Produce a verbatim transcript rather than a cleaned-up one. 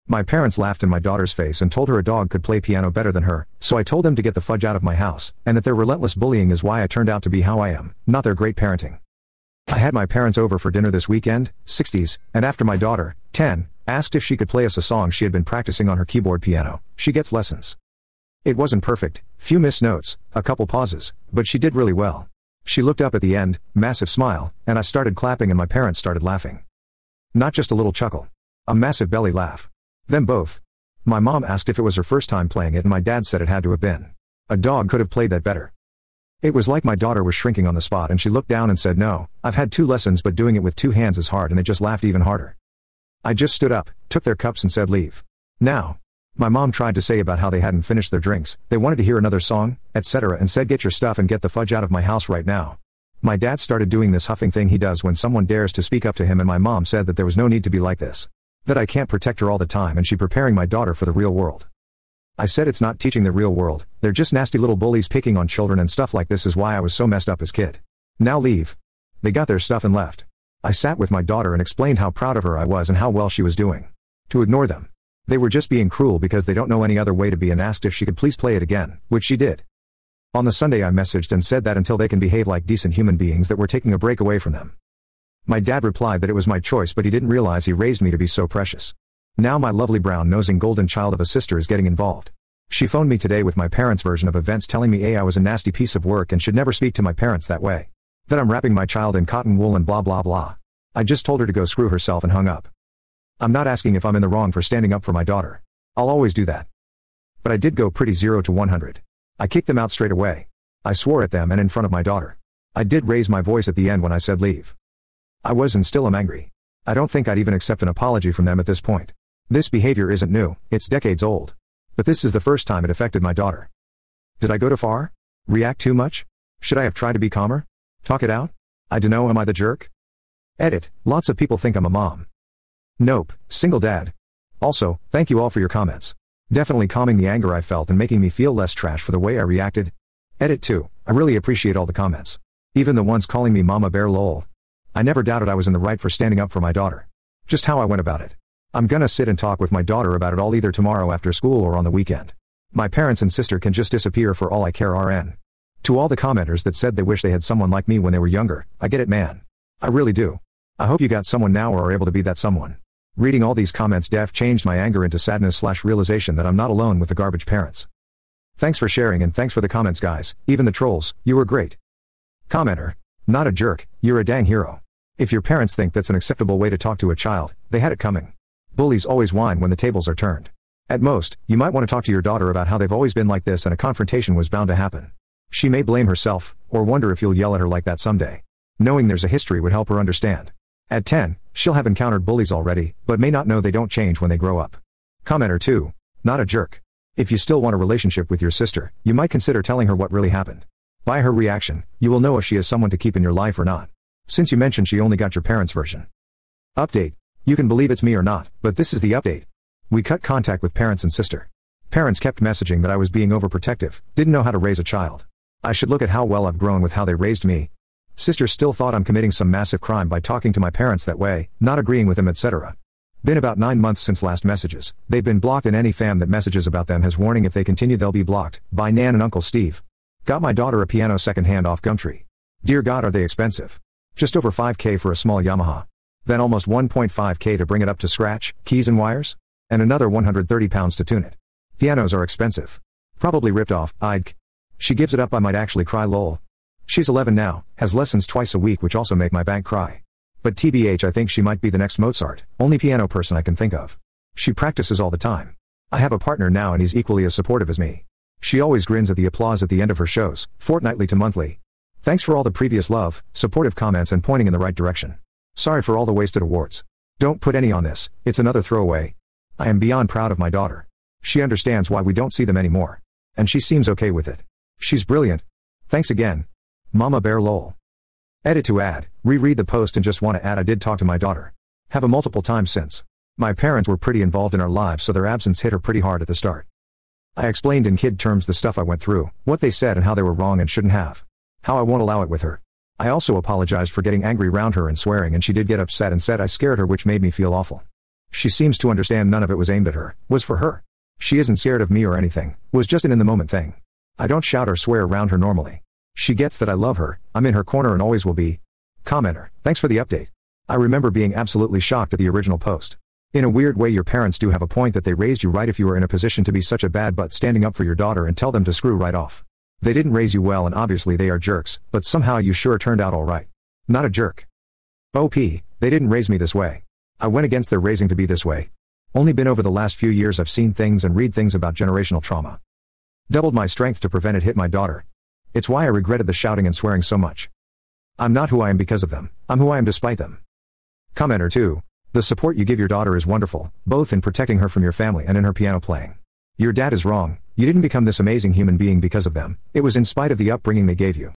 My parents laughed in my daughter's face and told her a dog could play piano better than her, so I told them to get the fudge out of my house, and that their relentless bullying is why I turned out to be how I am, not their great parenting. I had my parents over for dinner this weekend, sixties, and after my daughter, ten, asked if she could play us a song she had been practicing on her keyboard piano. She gets lessons. It wasn't perfect, few missed notes, a couple pauses, but she did really well. She looked up at the end, massive smile, and I started clapping and my parents started laughing. Not just a little chuckle. A massive belly laugh. Them both. My mom asked if it was her first time playing it and my dad said it had to have been. A dog could have played that better. It was like my daughter was shrinking on the spot and she looked down and said, "No, I've had two lessons but doing it with two hands is hard," and they just laughed even harder. I just stood up, took their cups and said, "Leave. Now." My mom tried to say about how they hadn't finished their drinks, they wanted to hear another song, et cetera, and said, "Get your stuff and get the fudge out of my house right now." My dad started doing this huffing thing he does when someone dares to speak up to him, and my mom said that there was no need to be like this. That I can't protect her all the time and she preparing my daughter for the real world. I said it's not teaching the real world, they're just nasty little bullies picking on children, and stuff like this is why I was so messed up as kid. Now leave. They got their stuff and left. I sat with my daughter and explained how proud of her I was and how well she was doing. To ignore them. They were just being cruel because they don't know any other way to be, and asked if she could please play it again, which she did. On the Sunday I messaged and said that until they can behave like decent human beings that we're taking a break away from them. My dad replied that it was my choice, but he didn't realize he raised me to be so precious. Now my lovely brown-nosing golden child of a sister is getting involved. She phoned me today with my parents' version of events, telling me A, I was a nasty piece of work and should never speak to my parents that way. That I'm wrapping my child in cotton wool and blah blah blah. I just told her to go screw herself and hung up. I'm not asking if I'm in the wrong for standing up for my daughter. I'll always do that. But I did go pretty zero to one hundred. I kicked them out straight away. I swore at them and in front of my daughter. I did raise my voice at the end when I said leave. I was and still am angry. I don't think I'd even accept an apology from them at this point. This behavior isn't new, it's decades old. But this is the first time it affected my daughter. Did I go too far? React too much? Should I have tried to be calmer? Talk it out? I dunno, am I the jerk? Edit, lots of people think I'm a mom. Nope, single dad. Also, thank you all for your comments. Definitely calming the anger I felt and making me feel less trash for the way I reacted. Edit two, I really appreciate all the comments. Even the ones calling me Mama Bear lol. I never doubted I was in the right for standing up for my daughter. Just how I went about it. I'm gonna sit and talk with my daughter about it all either tomorrow after school or on the weekend. My parents and sister can just disappear for all I care. R N. To all the commenters that said they wish they had someone like me when they were younger, I get it, man. I really do. I hope you got someone now or are able to be that someone. Reading all these comments def changed my anger into sadness slash realization that I'm not alone with the garbage parents. Thanks for sharing and thanks for the comments, guys, even the trolls, you were great. Commenter. Not a jerk, you're a dang hero. If your parents think that's an acceptable way to talk to a child, they had it coming. Bullies always whine when the tables are turned. At most, you might want to talk to your daughter about how they've always been like this and a confrontation was bound to happen. She may blame herself, or wonder if you'll yell at her like that someday. Knowing there's a history would help her understand. At ten, she'll have encountered bullies already, but may not know they don't change when they grow up. Commenter two. Not a jerk. If you still want a relationship with your sister, you might consider telling her what really happened. By her reaction, you will know if she is someone to keep in your life or not. Since you mentioned she only got your parents' version. Update. You can believe it's me or not, but this is the update. We cut contact with parents and sister. Parents kept messaging that I was being overprotective, didn't know how to raise a child. I should look at how well I've grown with how they raised me. Sister still thought I'm committing some massive crime by talking to my parents that way, not agreeing with them, et cetera. Been about nine months since last messages. They've been blocked and any fam that messages about them has warning if they continue they'll be blocked. By Nan and Uncle Steve. Got my daughter a piano secondhand off Gumtree. Dear God, are they expensive. Just over five K for a small Yamaha. Then almost one point five K to bring it up to scratch, keys and wires. And another one hundred thirty pounds to tune it. Pianos are expensive. Probably ripped off, I'd. She gives it up, I might actually cry lol. She's eleven now, has lessons twice a week which also make my bank cry. But T B H I think she might be the next Mozart, only piano person I can think of. She practices all the time. I have a partner now and he's equally as supportive as me. She always grins at the applause at the end of her shows, fortnightly to monthly. Thanks for all the previous love, supportive comments and pointing in the right direction. Sorry for all the wasted awards. Don't put any on this, it's another throwaway. I am beyond proud of my daughter. She understands why we don't see them anymore. And she seems okay with it. She's brilliant. Thanks again. Mama Bear lol. Edit to add, reread the post and just want to add I did talk to my daughter. Have a multiple times since. My parents were pretty involved in our lives so their absence hit her pretty hard at the start. I explained in kid terms the stuff I went through, what they said and how they were wrong and shouldn't have. How I won't allow it with her. I also apologized for getting angry around her and swearing and she did get upset and said I scared her which made me feel awful. She seems to understand none of it was aimed at her, was for her. She isn't scared of me or anything, was just an in-the-moment thing. I don't shout or swear around her normally. She gets that I love her, I'm in her corner and always will be. Commenter, thanks for the update. I remember being absolutely shocked at the original post. In a weird way your parents do have a point that they raised you right if you were in a position to be such a bad butt standing up for your daughter and tell them to screw right off. They didn't raise you well and obviously they are jerks, but somehow you sure turned out alright. Not a jerk. O P, they didn't raise me this way. I went against their raising to be this way. Only been over the last few years I've seen things and read things about generational trauma. Doubled my strength to prevent it hit my daughter. It's why I regretted the shouting and swearing so much. I'm not who I am because of them, I'm who I am despite them. Commenter two. The support you give your daughter is wonderful, both in protecting her from your family and in her piano playing. Your dad is wrong, you didn't become this amazing human being because of them, it was in spite of the upbringing they gave you.